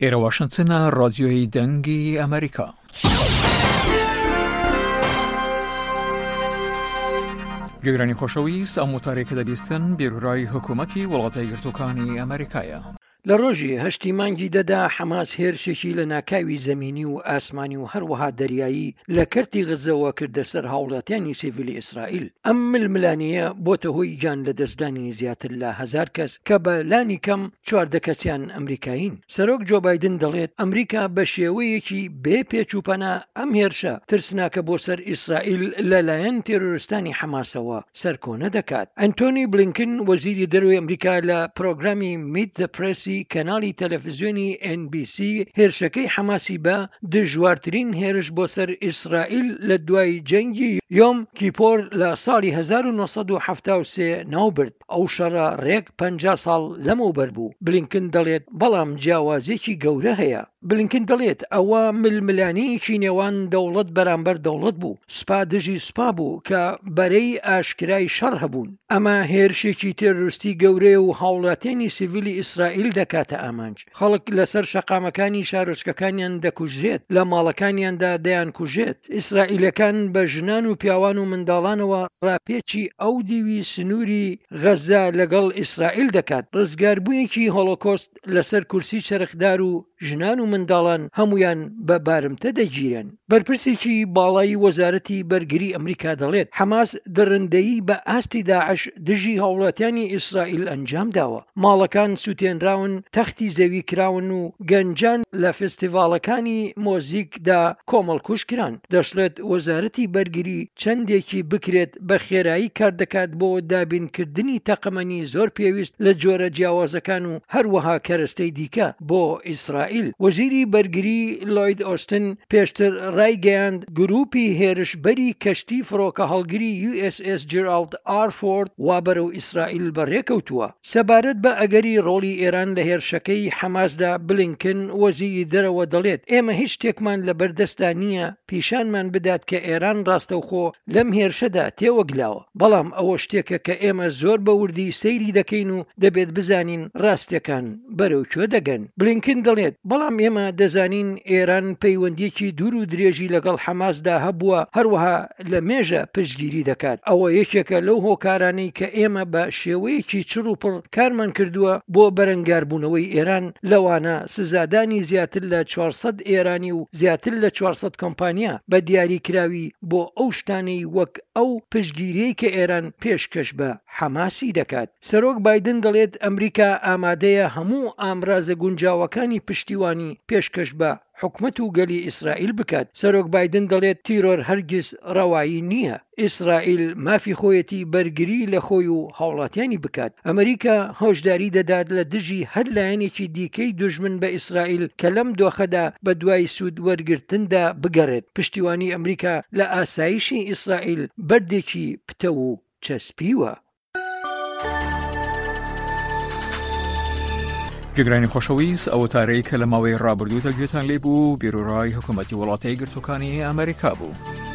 ئێرە واشنگتنە ڕادیۆی دەنگی ئەمریکا. گوێگرانی خۆشەویست، ئەم وتارێک کە دەبیستن بیرۆرای حکوومەتی وڵاتە یەکگرتووەکانی ئەمریکایە. لە ڕۆژی 8 مانگی دەدا حەماس هێرشێکی لە ناکاوی زەمینی و ئاسمانی و هەروەها دەریایی لە کەرتی غەزەوە کردە سەر هاوڵاتیانی سیڤیلی ئیسرائیل. ئەم ململانەیە بۆتە هۆی گیان لە دەستدانی زیاتر لە 1000 کەس کە بە لانی کەم 14 کەسیان ئەمریکایین. سەرۆک جۆ بایدن دەڵێت ئەمریکا بە شێوەیەکی بێ پێچووپەنا ئەم هێرشە ترسناکە بۆ سەر ئیسرائیل لەلایەن تێرۆریستانی حەماسەوە سەرکۆنە دەکات. ئەنتۆنی بلینکن وەزیری دەرەوەی ئەمریکا لە پرۆگرامی میت دە پرێسی کەناڵی تەلەڤیزیۆنی NBC هێرشەکەی حەماسی بە دژوارترین هێرش بۆ سەر ئیسرائیل لە دوای جەنگی یۆم کیپۆر لە ساڵی 1973 ناوبرد. ئەو شەڕە ڕێک 50 ساڵ لەمەوبەر بوو. بلینکن دەڵێت بەڵام جیاوازێکی گەورە هەیە. بلینکن دەڵێت ئەوە ململانەیەکی نێوان دەوڵەت بەرامبەر دەوڵەت بوو. سوپا دژی سوپا بوو کە بەرەی ئاشکرای شەڕ هەبوون. ئەمە هێرشێکی تێرۆریستی گەورەیە و هاوڵاتیانی سیڤیلی ئیسرائیل دەکاتە ئامانج. خەڵک لەسەر شەقامەکانی شارۆچکەکانیان دەکوژێت، لە ماڵەکانیاندا دەیان کوژێت. ئیسرائیلەکان بە ژنان و پیاوان و منداڵانەوە ڕاپێچی ئەو دیوی سنووری غەزە لەگەڵ ئیسرائیل دەکات. ڕزگاربوویەکی هۆڵۆکۆست لەسەر کورسی چرخدار و ژنان و منداڵان هەمویان بە بارمتە دەگیرن. بەرپرسێکی باڵای وەزارەتی بەرگری ئەمریکا دەڵێت حەماس دڕندەیی بە ئاستی داعش دژی هاوڵاتیانی ئیسرائیل ئەنجام داوە. ماڵەکان سووتێنراون، تەختی زەوی کراون و گەنجان لە فستیڤالەکانی مۆزیکدا کۆمەڵکوش کران. دەشڵێت وەزارەتی بەرگری چەندێکی بکرێت بە خێرایی کار دەکات بۆ دابینکردنی تەقەمەنی زۆر پێویست لە جۆرە جیاوازەکان و هەروەها کەرەستەی دیکە بۆ ئیسرائیل. وەزیری بەرگری لۆید ئۆستن پێشتر ڕایگەیاند گروپی هێرشبەری کەشتی فڕۆکە هەڵگری USS جێرالد ئار فۆرد وا بەرەو ئیسرائیل بەڕێکەوتووە. سەبارەت بە ئەگەری ڕۆڵی ئێران لە هێرشەکەی حەماسدا بلینکن وەزیری دەرەوە دەڵێت ئێمە هیچ شتێکمان لە بەردەستا نییە پیشانمان بدات کە ئێران ڕاستەوخۆ لەم هێرشەدا تێوەگلاوە. بەڵام ئەوە شتێکە کە ئێمە زۆر بەوردی سەیری دەکەین و دەبێت بزانین ڕاستیەکان بەرەو کوێ دەگەن. بلینکن دەڵێت بەڵام ئێمە دەزانین ئێران پەیوەندیەکی دوور و درێژی لەگەڵ حەماسدا هەبووە، هەروەها لە مێژە پشتگیری دەکات. ئەوە یەکێکە لەو هۆکارانەی کە ئێمە بە شێوەیەکی چڕ و پڕ کارمان کردووە بۆ بەرەنگاربوونەوەی ئێران، لەوانە سزادانی زیاتر لە 400 ئێرانی و زیاتر لە 400 کۆمپانیا بە دیاری کراوی بۆ ئەو شتانەی وەک ئەو پشتگیریەی کە ئێران پێشکەش بە حەماسی دەکات. سەرۆک بایدن دەڵێت ئەمریکا ئامادەیە هەموو ئامرازە گونجاوەکانی پشتیوانی پێشکەش بە حکومەت و گەلی ئیسرائیل بکات. سەرۆک بایدن دەڵێت تیرۆر هەرگیز ڕەوایی نییە. ئیسرائیل مافی خۆیەتی بەرگری لە خۆی و هاوڵاتیانی بکات. ئەمریکا هۆشداری دەدات لە دژی هەر لایەنێکی دیکەی دوژمن بە ئیسرائیل کە لەم دۆخەدا بە دوای سوود وەرگرتندا بگەڕێت. پشتیوانی ئەمریکا لە ئاسایشی ئیسرائیل بەردێکی پتە و چەسپیوە. گوێگرانی خۆشەویست، ئەو وتارەی کە لە ماوەی ڕابردوودا گوێتان لێبوو بیرۆرای حکوومەتی وڵاتە یەکگرتووەکانی ئەمریکا بوو.